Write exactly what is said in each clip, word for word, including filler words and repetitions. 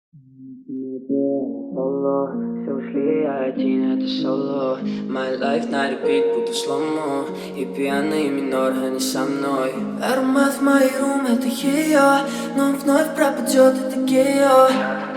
Соло, все ушли, я один, это соло. My life на repeat, будто сломо. И пьяный минор, они со мной. Аромат в моей рум, это ее. Но он вновь пропадет, это гео.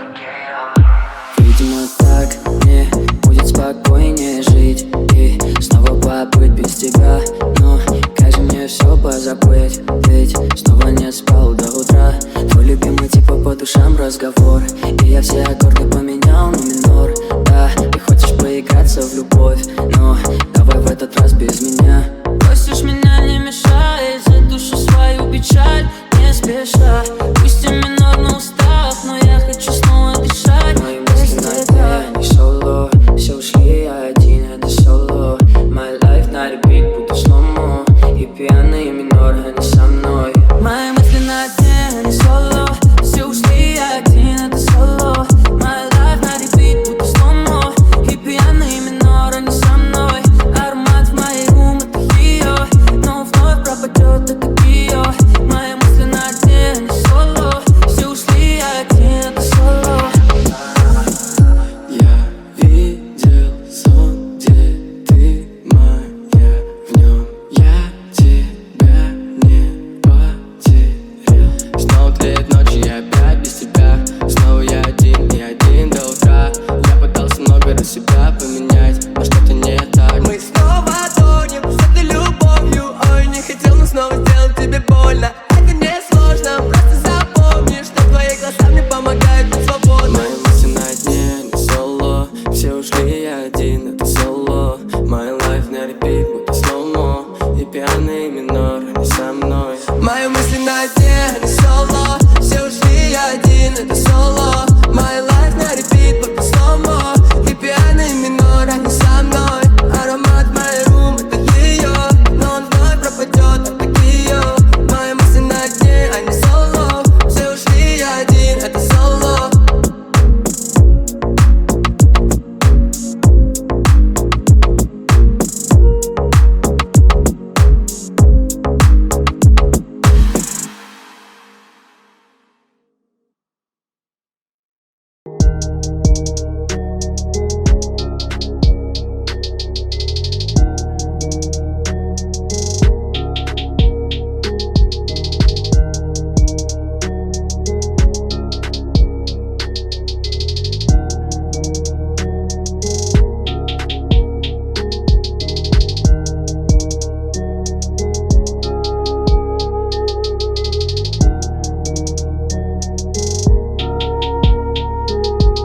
Видимо так мне будет спокойнее жить. И снова побыть без тебя. Но как же мне все позабыть? Ведь снова не спал до утра. Твой любимый типа по душам разговор. И я все аккорды поменял на минор. Да, ты хочешь поиграться в любовь, но давай в этот раз без меня. Просишь меня не мешай за душу свою печаль.